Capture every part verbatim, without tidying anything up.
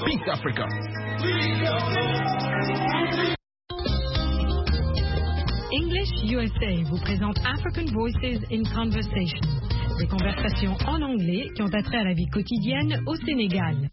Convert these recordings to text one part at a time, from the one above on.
Peace Africa. English U S A vous présente African Voices in Conversation, des conversations en anglais qui ont attrait à la vie quotidienne au Sénégal.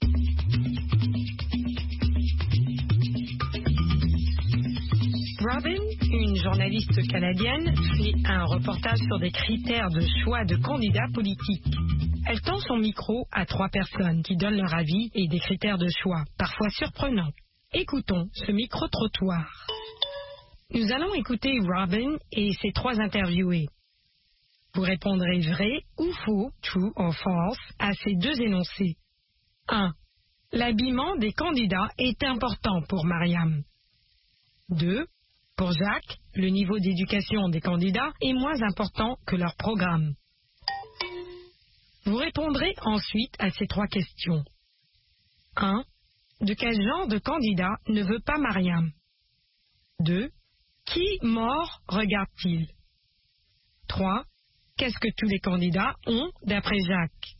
Robin, une journaliste canadienne, fait un reportage sur des critères de choix de candidats politiques. Elle tend son micro à trois personnes qui donnent leur avis et des critères de choix, parfois surprenants. Écoutons ce micro-trottoir. Nous allons écouter Robin et ses trois interviewés. Vous répondrez vrai ou faux, true or false, à ces deux énoncés. un. L'habillement des candidats est important pour Mariam. deux. Pour Jacques, le niveau d'éducation des candidats est moins important que leur programme. Vous répondrez ensuite à ces trois questions. un. De quel genre de candidat ne veut pas Mariam? deux. Qui mort regarde-t-il? trois. Qu'est-ce que tous les candidats ont d'après Jacques?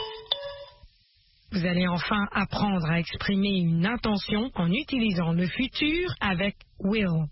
Vous allez enfin apprendre à exprimer une intention en utilisant le futur avec will.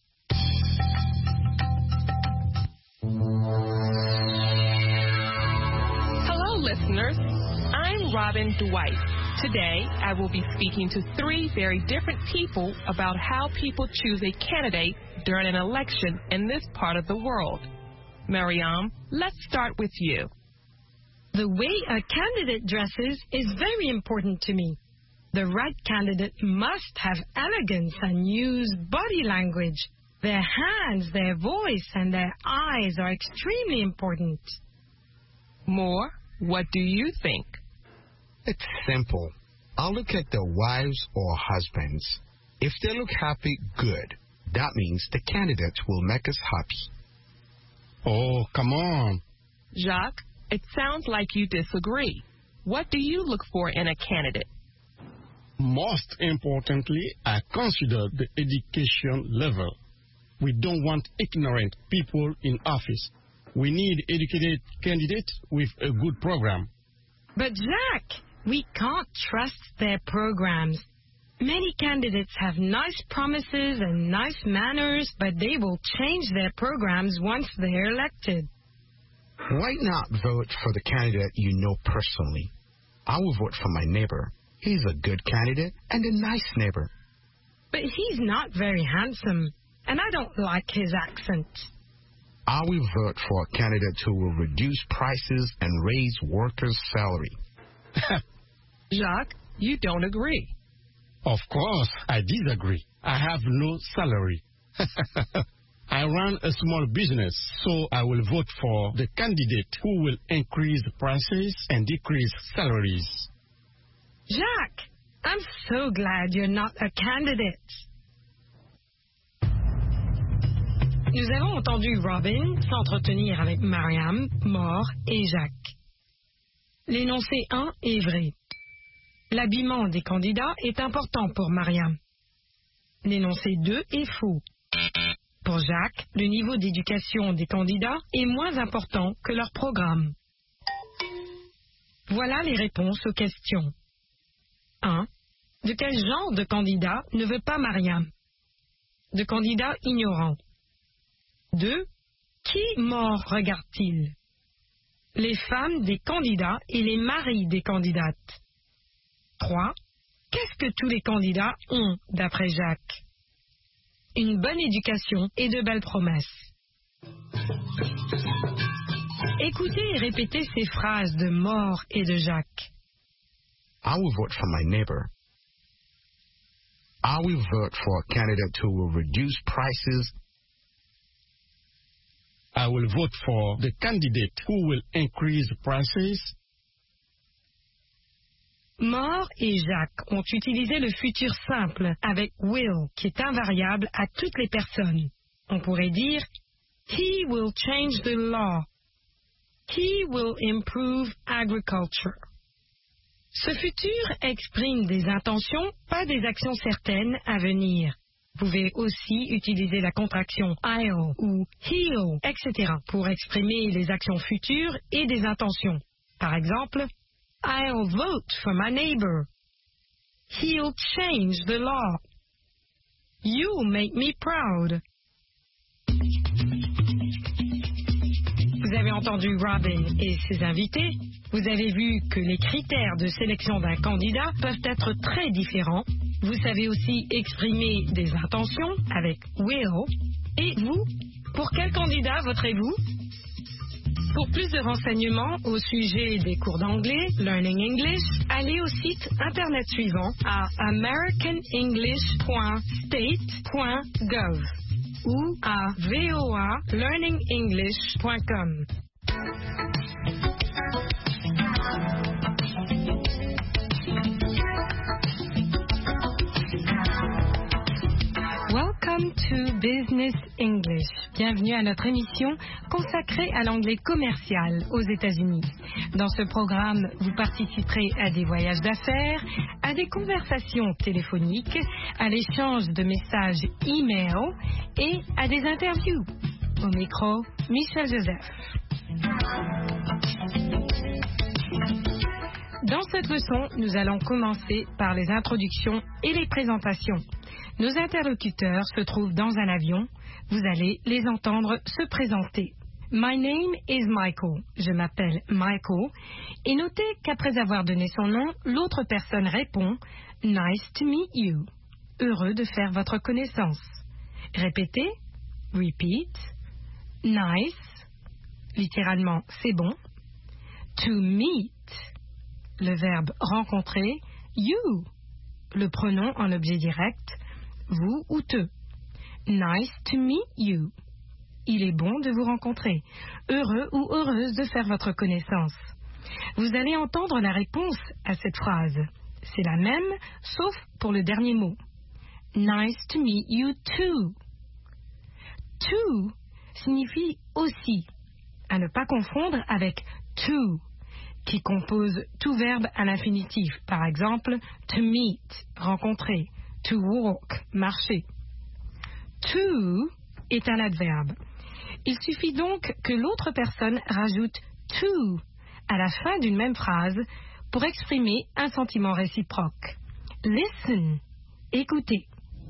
Hello, listeners. I'm Robin Dwight. Today, I will be speaking to three very different people about how people choose a candidate during an election in this part of the world. Mariam, let's start with you. The way a candidate dresses is very important to me. The right candidate must have elegance and use body language. Their hands, their voice, and their eyes are extremely important. Moore, what do you think? It's simple. I'll look at their wives or husbands. If they look happy, good. That means the candidate will make us happy. Oh, come on. Jacques, it sounds like you disagree. What do you look for in a candidate? Most importantly, I consider the education level. We don't want ignorant people in office. We need educated candidates with a good program. But Jacques, we can't trust their programs. Many candidates have nice promises and nice manners, but they will change their programs once they're elected. Why not vote for the candidate you know personally? I will vote for my neighbor. He's a good candidate and a nice neighbor. But he's not very handsome, and I don't like his accent. I will vote for a candidate who will reduce prices and raise workers' salary. Jacques, you don't agree. Of course, I disagree. I have no salary. I run a small business, so I will vote for the candidate who will increase prices and decrease salaries. Jacques, I'm so glad you're not a candidate. Nous avons entendu Robin s'entretenir avec Mariam, Moore et Jacques. L'énoncé un est vrai. L'habillement des candidats est important pour Mariam. L'énoncé deux est faux. Pour Jacques, le niveau d'éducation des candidats est moins important que leur programme. Voilà les réponses aux questions. un. De quel genre de candidat ne veut pas Mariam? De candidats ignorants. deux. Qui mort regarde-t-il? Les femmes des candidats et les maris des candidates. trois. Qu'est-ce que tous les candidats ont, d'après Jacques? Une bonne éducation et de belles promesses. Écoutez et répétez ces phrases de Moore et de Jacques. I will vote for my neighbor. I will vote for a candidate who will reduce prices. I will vote for the candidate who will increase prices. Moore et Jacques ont utilisé le futur simple avec will, qui est invariable à toutes les personnes. On pourrait dire He will change the law. He will improve agriculture. Ce futur exprime des intentions, pas des actions certaines à venir. Vous pouvez aussi utiliser la contraction I'll ou he'll, et cetera pour exprimer les actions futures et des intentions. Par exemple, I'll vote for my neighbor. He'll change the law. You make me proud. Vous avez entendu Robin et ses invités. Vous avez vu que les critères de sélection d'un candidat peuvent être très différents. Vous savez aussi exprimer des intentions avec will. Et vous, pour quel candidat voterez-vous? Pour plus de renseignements au sujet des cours d'anglais, Learning English, allez au site internet suivant à american english point state point gov ou à voa learning english point com. Welcome to Business English. Bienvenue à notre émission consacrée à l'anglais commercial aux États-Unis. Dans ce programme, vous participerez à des voyages d'affaires, à des conversations téléphoniques, à l'échange de messages e-mail et à des interviews. Au micro, Michel Joseph. Dans cette leçon, nous allons commencer par les introductions et les présentations. Nos interlocuteurs se trouvent dans un avion. Vous allez les entendre se présenter. My name is Michael. Je m'appelle Michael. Et notez qu'après avoir donné son nom, l'autre personne répond Nice to meet you. Heureux de faire votre connaissance. Répétez. Repeat. Nice. Littéralement, c'est bon. To meet. Le verbe rencontrer. You. Le pronom en objet direct. Vous ou te. Nice to meet you. Il est bon de vous rencontrer. Heureux ou heureuse de faire votre connaissance. Vous allez entendre la réponse à cette phrase. C'est la même, sauf pour le dernier mot. Nice to meet you too. To signifie aussi, à ne pas confondre avec to, qui compose tout verbe à l'infinitif. Par exemple, to meet, rencontrer. To walk, marcher. To est un adverbe. Il suffit donc que l'autre personne rajoute to à la fin d'une même phrase pour exprimer un sentiment réciproque. Listen, écoutez.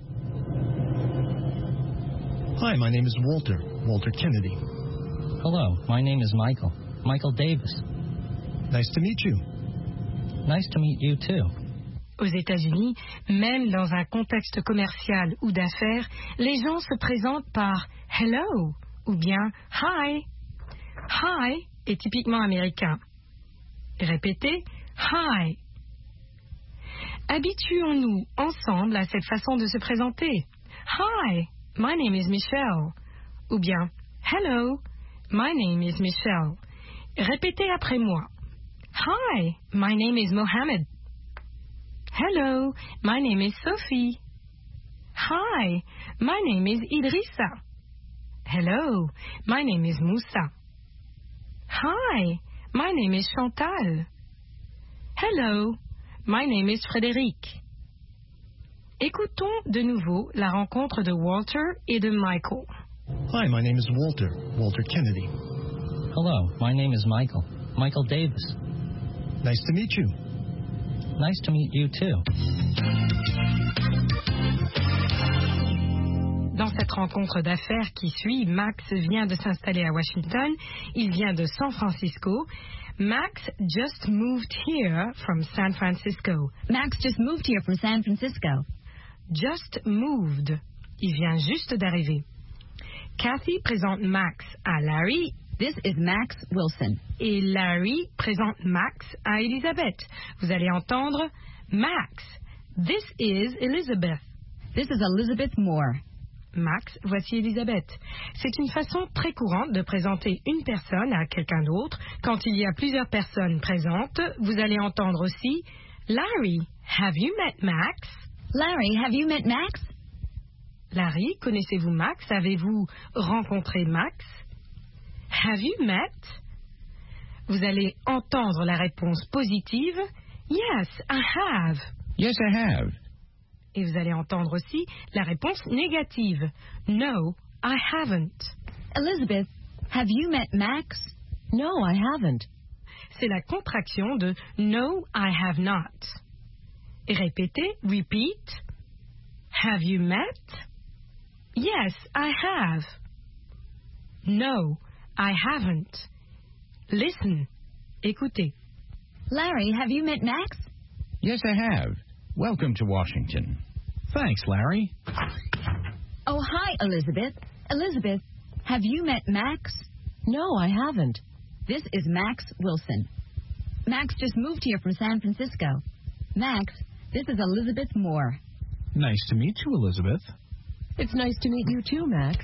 Hi, my name is Walter, Walter Kennedy. Hello, my name is Michael, Michael Davis. Nice to meet you. Nice to meet you too. Aux États-Unis, même dans un contexte commercial ou d'affaires, les gens se présentent par hello ou bien hi. Hi est typiquement américain. Répétez hi. Habituons-nous ensemble à cette façon de se présenter. Hi, my name is Michelle. Ou bien hello, my name is Michelle. Répétez après moi. Hi, my name is Mohammed. Hello, my name is Sophie. Hi, my name is Idrissa. Hello, my name is Moussa. Hi, my name is Chantal. Hello, my name is Frédéric. Écoutons de nouveau la rencontre de Walter et de Michael. Hi, my name is Walter, Walter Kennedy. Hello, my name is Michael, Michael Davis. Nice to meet you. Nice to meet you too. Dans cette rencontre d'affaires qui suit, Max vient de s'installer à Washington. Il vient de San Francisco. Max just moved here from San Francisco. Max just moved here from San Francisco. Just moved. Il vient juste d'arriver. Kathy présente Max à Larry. This is Max Wilson. Et Larry présente Max à Elizabeth. Vous allez entendre Max. This is Elizabeth. This is Elizabeth Moore. Max, voici Elizabeth. C'est une façon très courante de présenter une personne à quelqu'un d'autre. Quand il y a plusieurs personnes présentes, vous allez entendre aussi Larry, have you met Max? Larry, have you met Max? Larry, connaissez-vous Max? Avez-vous rencontré Max? Have you met? Vous allez entendre la réponse positive. Yes, I have. Yes, I have. Et vous allez entendre aussi la réponse négative. No, I haven't. Elizabeth, have you met Max? No, I haven't. C'est la contraction de No, I have not. Répétez, repeat. Have you met? Yes, I have. No, I haven't. Listen. Écoutez. Larry, have you met Max? Yes, I have. Welcome to Washington. Thanks, Larry. Oh, hi, Elizabeth. Elizabeth, have you met Max? No, I haven't. This is Max Wilson. Max just moved here from San Francisco. Max, this is Elizabeth Moore. Nice to meet you, Elizabeth. It's nice to meet you too, Max.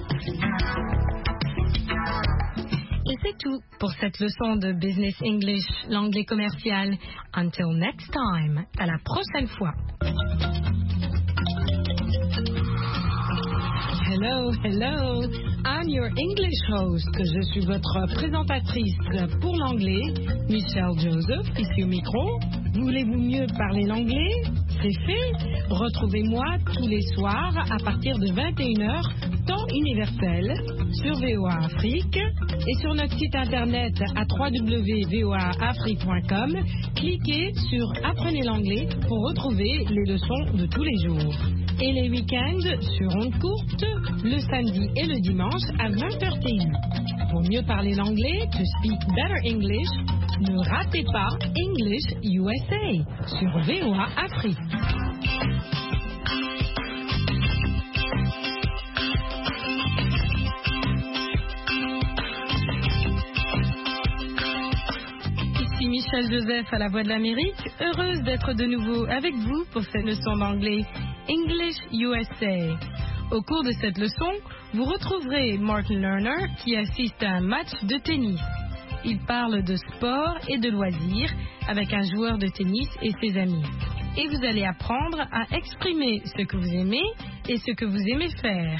Et c'est tout pour cette leçon de Business English, l'anglais commercial. Until next time, à la prochaine fois. Hello, hello, I'm your English host. Je suis votre présentatrice pour l'anglais, Michelle Joseph, ici au micro. Voulez-vous mieux parler l'anglais? C'est fait. Retrouvez-moi tous les soirs à partir de vingt et une heures, temps universel, sur V O A Afrique et sur notre site internet à w w w point v o a afrique point com. Cliquez sur Apprenez l'anglais pour retrouver les leçons de tous les jours. Et les week-ends sur ondes courtes, le samedi et le dimanche à vingt heures T U. Pour mieux parler l'anglais, to speak better English, ne ratez pas English U S A sur V O A Afrique. Ici Michelle Joseph à la Voix de l'Amérique, heureuse d'être de nouveau avec vous pour cette leçon d'anglais English U S A. Au cours de cette leçon, vous retrouverez Martin Lerner qui assiste à un match de tennis. Il parle de sport et de loisirs avec un joueur de tennis et ses amis. Et vous allez apprendre à exprimer ce que vous aimez et ce que vous aimez faire.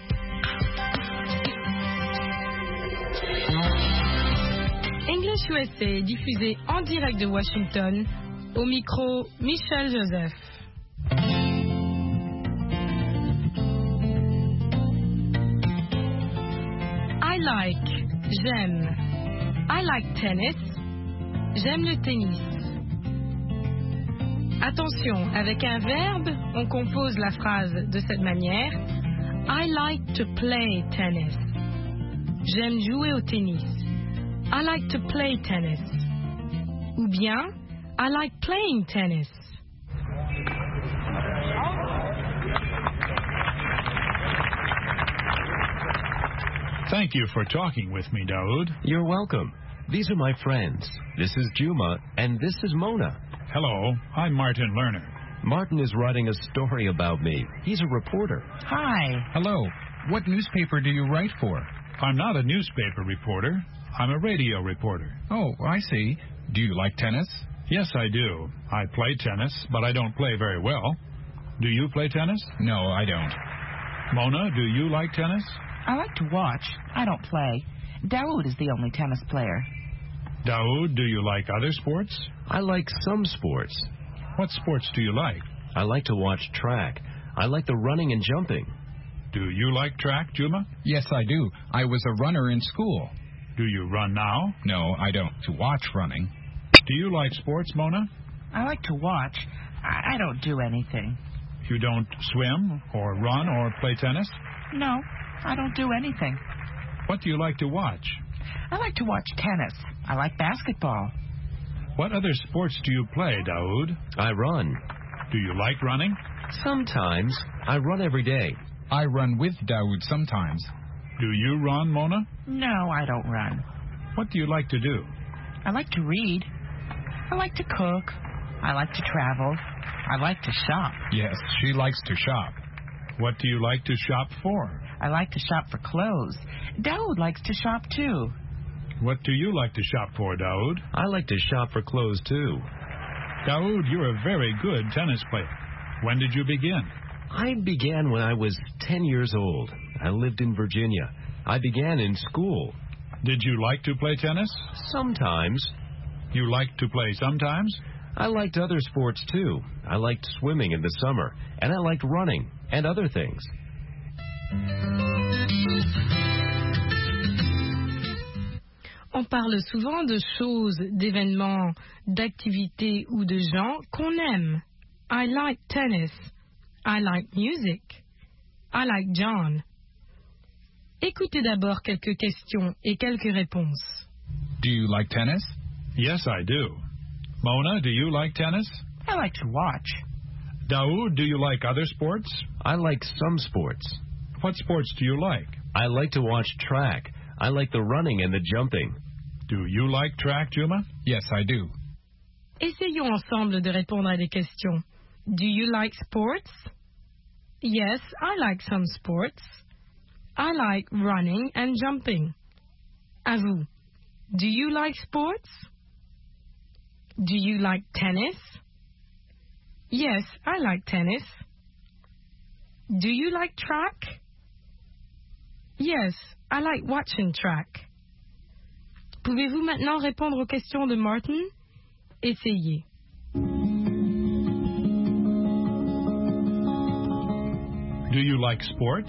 English U S A est diffusé en direct de Washington. Au micro, Michelle Joseph. I like, j'aime. I like tennis. J'aime le tennis. Attention, avec un verbe, on compose la phrase de cette manière. I like to play tennis. J'aime jouer au tennis. I like to play tennis. Ou bien, I like playing tennis. Thank you for talking with me, Daoud. You're welcome. These are my friends. This is Juma, and this is Mona. Hello, I'm Martin Lerner. Martin is writing a story about me. He's a reporter. Hi. Hello. What newspaper do you write for? I'm not a newspaper reporter. I'm a radio reporter. Oh, I see. Do you like tennis? Yes, I do. I play tennis, but I don't play very well. Do you play tennis? No, I don't. Mona, do you like tennis? I like to watch. I don't play. Daoud is the only tennis player. Daoud, do you like other sports? I like some sports. What sports do you like? I like to watch track. I like the running and jumping. Do you like track, Juma? Yes, I do. I was a runner in school. Do you run now? No, I don't. To watch running. Do you like sports, Mona? I like to watch. I, I don't do anything. You don't swim or run or play tennis? No, I don't do anything. What do you like to watch? I like to watch tennis. I like basketball. What other sports do you play, Daoud? I run. Do you like running? Sometimes. I run every day. I run with Daoud sometimes. Do you run, Mona? No, I don't run. What do you like to do? I like to read. I like to cook. I like to travel. I like to shop. Yes, she likes to shop. What do you like to shop for? I like to shop for clothes. Daoud likes to shop too. What do you like to shop for, Daoud? I like to shop for clothes too. Daoud, you're a very good tennis player. When did you begin? I began when I was ten years old. I lived in Virginia. I began in school. Did you like to play tennis? Sometimes. You liked to play sometimes? I liked other sports too. I liked swimming in the summer, and I liked running and other things. On parle souvent de choses, d'événements, d'activités ou de gens qu'on aime. I like tennis. I like music. I like John. Écoutez d'abord quelques questions et quelques réponses. Do you like tennis? Yes, I do. Mona, do you like tennis? I like to watch. Daoud, do you like other sports? I like some sports. What sports do you like? I like to watch track. I like the running and the jumping. Do you like track, Juma? Yes, I do. Essayons ensemble de répondre à des questions. Do you like sports? Yes, I like some sports. I like running and jumping. À vous. Do you like sports? Do you like tennis? Yes, I like tennis. Do you like track? Yes, I like watching track. Pouvez-vous maintenant répondre aux questions de Martin? Essayez. Do you like sports?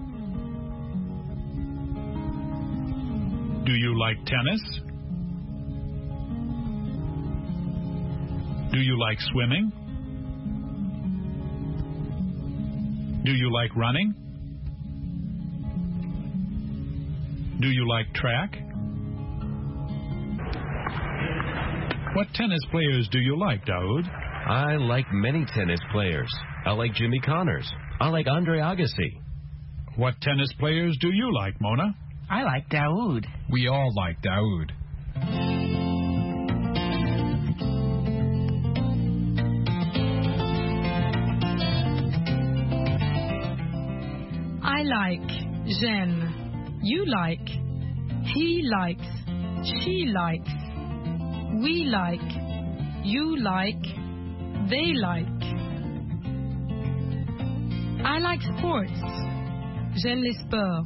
Do you like tennis? Do you like swimming? Do you like running? Do you like track? What tennis players do you like, Daoud? I like many tennis players. I like Jimmy Connors. I like Andre Agassi. What tennis players do you like, Mona? I like Daoud. We all like Daoud. I like, j'aime, you like, he likes, she likes, we like, you like, they like. I like sports. J'aime les sports.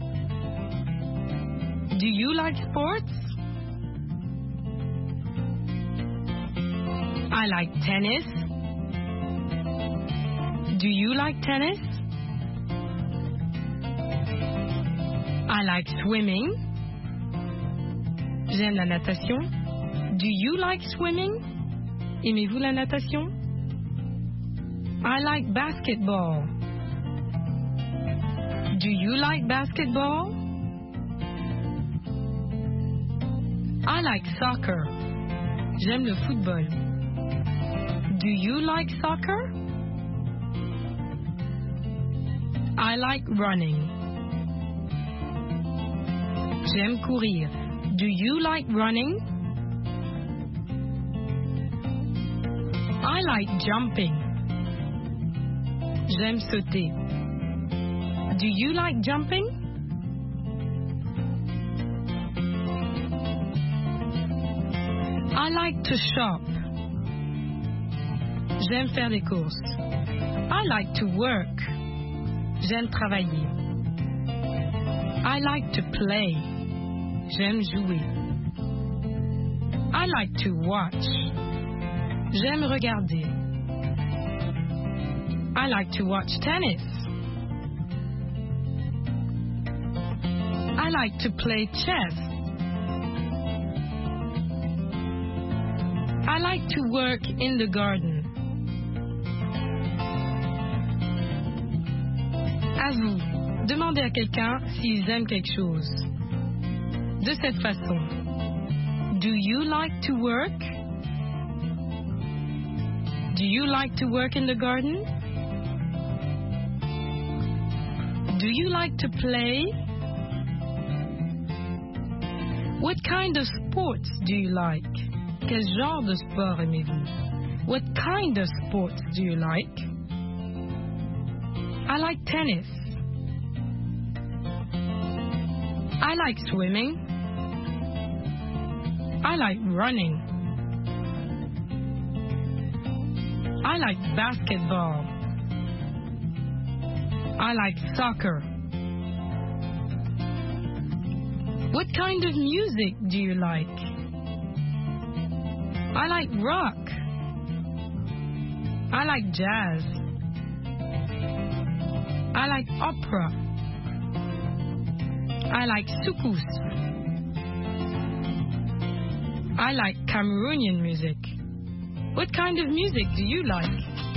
Do you like sports? I like tennis. Do you like tennis? I like swimming. J'aime la natation. Do you like swimming? Aimez-vous la natation? I like basketball. Do you like basketball? I like soccer. J'aime le football. Do you like soccer? I like running. J'aime courir. Do you like running? I like jumping. J'aime sauter. Do you like jumping? I like to shop. J'aime faire des courses. I like to work. J'aime travailler. I like to play. J'aime jouer. I like to watch. J'aime regarder. I like to watch tennis. I like to play chess. I like to work in the garden. À vous, demandez à quelqu'un s'ils aiment quelque chose. De cette façon. Do you like to work? Do you like to work in the garden? Do you like to play? What kind of sports do you like? Quel genre de sport aimez-vous? What kind of sports do you like? I like tennis. I like swimming. I like running. I like basketball. I like soccer. What kind of music do you like? I like rock. I like jazz. I like opera. I like soukous. I like Cameroonian music. What kind of music do you like?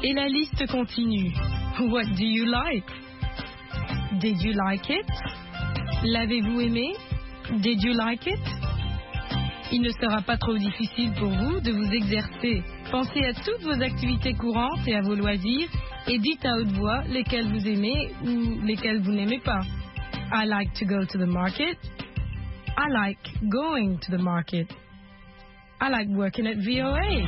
Et la liste continue. What do you like? Did you like it? L'avez-vous aimé? Did you like it? Il ne sera pas trop difficile pour vous de vous exercer. Pensez à toutes vos activités courantes et à vos loisirs et dites à haute voix lesquelles vous aimez ou lesquelles vous n'aimez pas. I like to go to the market. I like going to the market. I like working at V O A.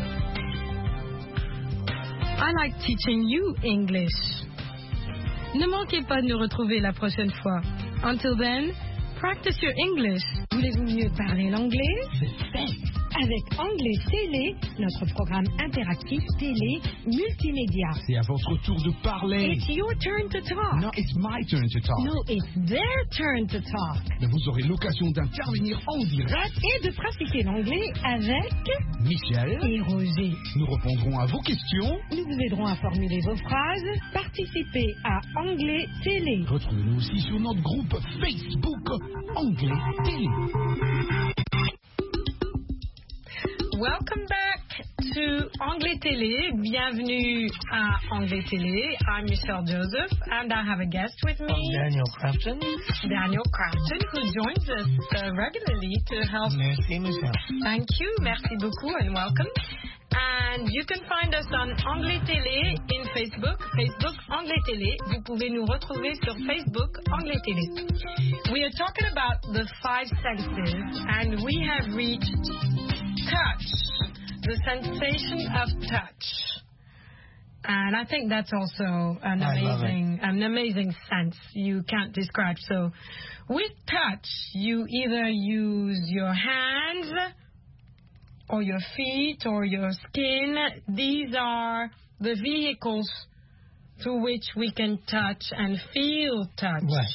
I like teaching you English. Ne manquez pas de nous retrouver la prochaine fois. Until then, practice your English. Voulez-vous mieux parler l'anglais? C'est fait. Avec Anglais Télé, notre programme interactif télé multimédia. C'est à votre tour de parler. It's your turn to talk. No, it's my turn to talk. No, it's their turn to talk. Mais vous aurez l'occasion d'intervenir en direct et de pratiquer l'anglais avec Michel et Roger. Nous répondrons à vos questions. Nous vous aiderons à formuler vos phrases. Participez à Anglais Télé. Retrouvez-nous aussi sur notre groupe Facebook Anglais Télé. Welcome back to Anglais Télé. Bienvenue à Anglais Télé. I'm Michelle Joseph, and I have a guest with me. I'm Daniel Crafton. Daniel Crafton, who joins us uh, regularly to help. Merci, Michelle. Thank you. Merci beaucoup, and welcome. And you can find us on Anglais Télé in Facebook. Facebook Anglais Télé. Vous pouvez nous retrouver sur Facebook Anglais Télé. We are talking about the five senses, and we have reached touch, the sensation of touch. And I think that's also an I amazing an amazing sense you can't describe. So with touch, you either use your hands or your feet or your skin. These are the vehicles through which we can touch and feel touch. Right.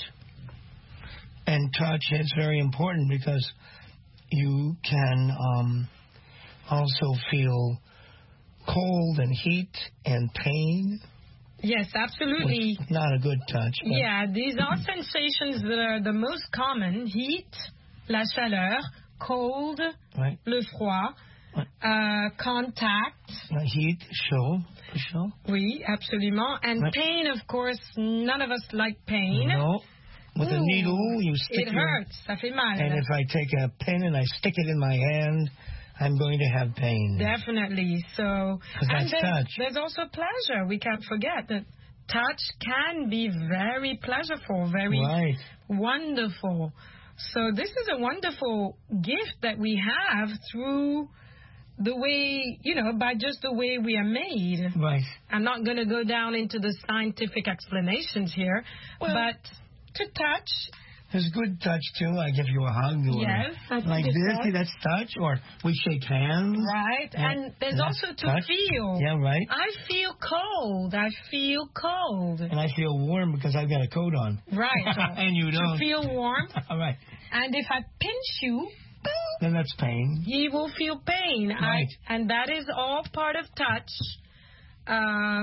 And touch is very important because you can um, also feel cold and heat and pain. Yes, absolutely. Which is not a good touch. Yeah, these are sensations that are the most common. Heat, la chaleur, cold, right. le froid, right. uh, contact. Uh, heat, chaud, chaud. Oui, absolument. And right. pain, of course, none of us like pain. No. With Ooh, a needle, you stick it your... hurts. Ça fait mal. And if I take a pin and I stick it in my hand, I'm going to have pain. Definitely. So, and that's there's, touch. there's also pleasure. We can't forget that touch can be very pleasurable, very right. wonderful. So this is a wonderful gift that we have through the way, you know, by just the way we are made. Right. I'm not going to go down into the scientific explanations here, well, but to touch... There's good touch, too. I give you a hug. Or yes. Like this, see, that's touch. Or we shake hands. Right. And, and there's also to touch. feel. Yeah, right. I feel cold. I feel cold. And I feel warm because I've got a coat on. Right. So and you don't. To feel warm. All right. And if I pinch you... Then that's pain. You will feel pain. Right. I, and that is all part of touch. Uh,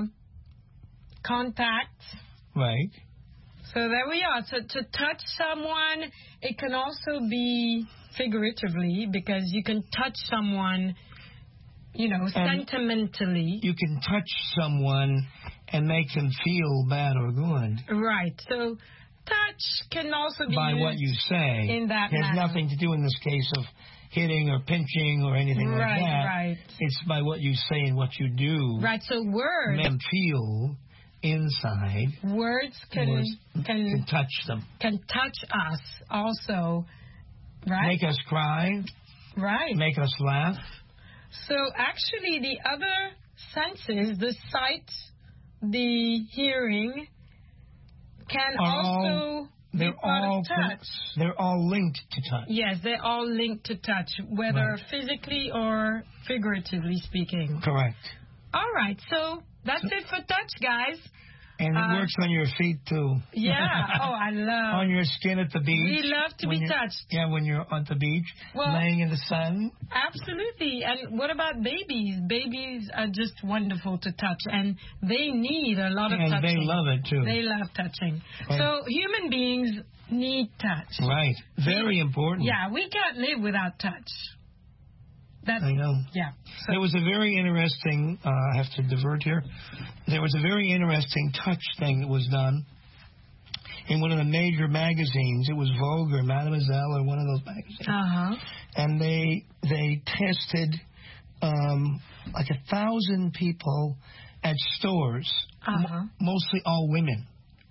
contact. Right. So there we are. So to touch someone, it can also be figuratively because you can touch someone, you know, and sentimentally. You can touch someone and make them feel bad or good. Right. So touch can also be by used what you say. In that it has manner. Nothing to do in this case of hitting or pinching or anything right, like that. Right. It's by what you say and what you do. Right. So words. Make them feel. Inside, words can, words can can touch them. Can touch us also, right? Make us cry. Right. Make us laugh. So actually, the other senses, the sight, the hearing, can Are also all, be they're part all of touch. They're all linked to touch. Yes, they're all linked to touch, whether right. physically or figuratively speaking. Correct. All right, so that's it for touch, guys. And it uh, works on your feet, too. Yeah. Oh, I love... on your skin at the beach. We love to be touched. Yeah, when you're on the beach, well, laying in the sun. Absolutely. And what about babies? Babies are just wonderful to touch, and they need a lot of and touching. And they love it, too. They love touching. And so human beings need touch. Right. Very we, important. Yeah, we can't live without touch. That's, I know. Yeah. So, there was a very interesting, uh, I have to divert here. There was a very interesting touch thing that was done in one of the major magazines. It was Vogue or Mademoiselle or one of those magazines. Uh-huh. And they they tested um, like a thousand people at stores, uh-huh. m- mostly all women,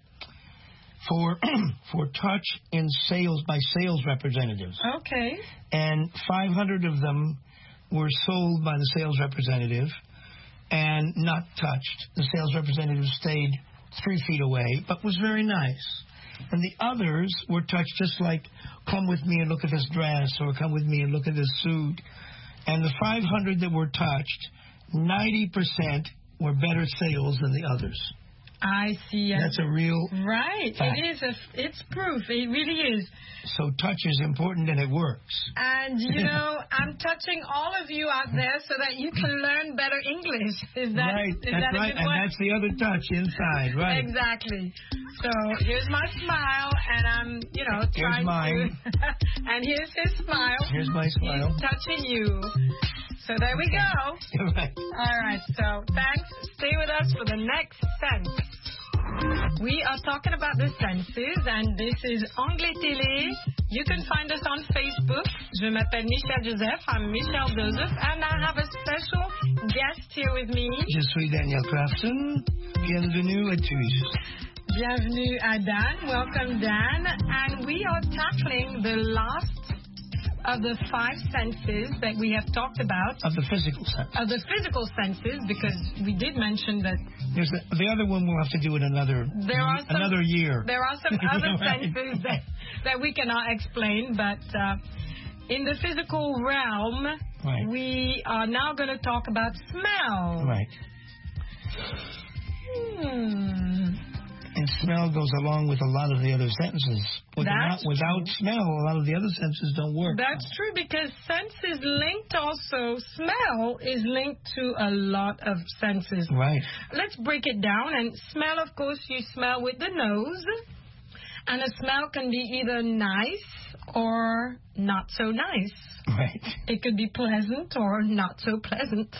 for for touch in sales by sales representatives. Okay. And five hundred of them were sold by the sales representative and not touched. The sales representative stayed three feet away, but was very nice. And the others were touched just like, come with me and look at this dress, or come with me and look at this suit. And the five hundred that were touched, ninety percent were better sales than the others. I see. That's a real right. fact. It is. A, it's proof. It really is. So touch is important and it works. And you know, I'm touching all of you out there so that you can learn better English. Is that right? Is that's that right. a good And one? that's the other touch inside, right? Exactly. So here's my smile, and I'm, you know, here's trying mine. to. And here's his smile. Here's my smile. He's touching you. So there we go. Right. All right. So thanks. Stay with us for the next sense. We are talking about the senses, and this is Anglais Télé. You can find us on Facebook. Je m'appelle Michelle Joseph. I'm Michelle Joseph, and I have a special guest here with me. Je suis Daniel Crafton. Bienvenue à tous. Bienvenue à Dan. Welcome, Dan. And we are tackling the last of the five senses that we have talked about. Of the physical sense. Of the physical senses, because we did mention that. There's a, the other one we'll have to do in another there are some, another year. There are some other right. senses that, that we cannot explain, but uh, in the physical realm, right. we are now going to talk about smell. Right. Hmm. And smell goes along with a lot of the other senses. Without, without smell, a lot of the other senses don't work. That's true, because sense is linked also, smell is linked to a lot of senses. Right. Let's break it down. And smell, of course, you smell with the nose. And a smell can be either nice or not so nice. Right. It could be pleasant or not so pleasant.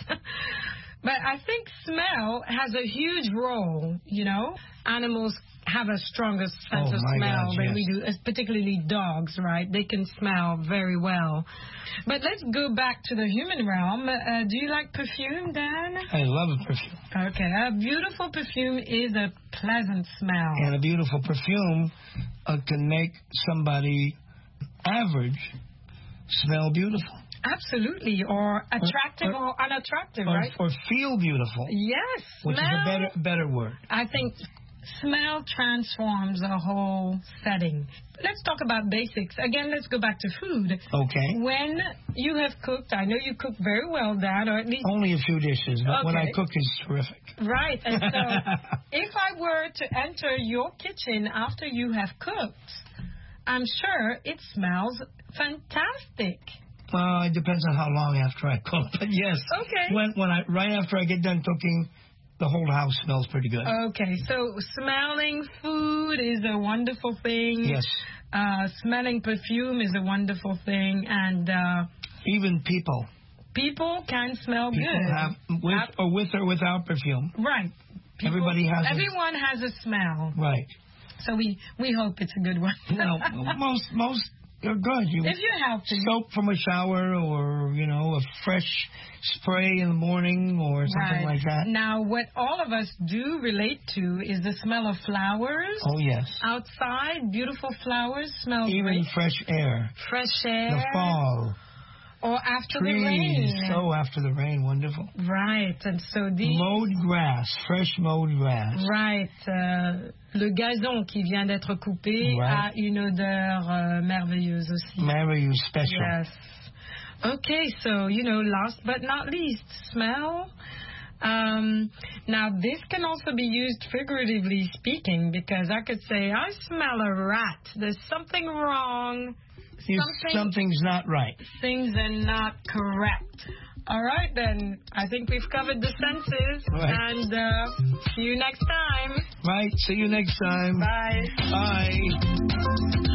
But I think smell has a huge role, you know. Animals have a stronger sense oh, of my smell gosh, than yes. we do, particularly dogs, right? They can smell very well. But let's go back to the human realm. Uh, do you like perfume, Dan? I love a perfume. Okay, a beautiful perfume is a pleasant smell. And a beautiful perfume uh, can make somebody average smell beautiful. Absolutely, or attractive or, or, or unattractive, or, right? Or feel beautiful. Yes, which smell, is a better better word. I think smell transforms a whole setting. Let's talk about basics. Again, let's go back to food. Okay. When you have cooked, I know you cook very well, Dad, or at least... Only a few dishes, but okay. when I cook, it's terrific. Right, and so if I were to enter your kitchen after you have cooked, I'm sure it smells fantastic. Well, it depends on how long after I cook, but yes. Okay. When when I right after I get done cooking, the whole house smells pretty good. Okay, so smelling food is a wonderful thing. Yes. Uh, smelling perfume is a wonderful thing, and uh, even people. People can smell people good. Have, with have, or with or without perfume. Right. People, Everybody has. Everyone a, has a smell. Right. So we we hope it's a good one. No, most most. They're good. You if you have to. Soap from a shower, or, you know, a fresh spray in the morning or something right. like that. Now, what all of us do relate to is the smell of flowers. Oh, yes. Outside, beautiful flowers smell Even great. fresh air. Fresh air. The fall. Or after Trees. the rain. Oh, after the rain. Wonderful. Right. And so these... Mowed grass. Fresh mowed grass. Right. Uh, le gazon qui vient d'être coupé right. a une odeur uh, merveilleuse aussi. Merveilleuse, special. Yes. Okay, so, you know, last but not least, smell. Um, now, this can also be used figuratively speaking, because I could say, I smell a rat. There's something wrong. Something, Something's not right. Things are not correct. All right, then. I think we've covered the senses. Right. And uh, see you next time. Right. See you next time. Bye. Bye.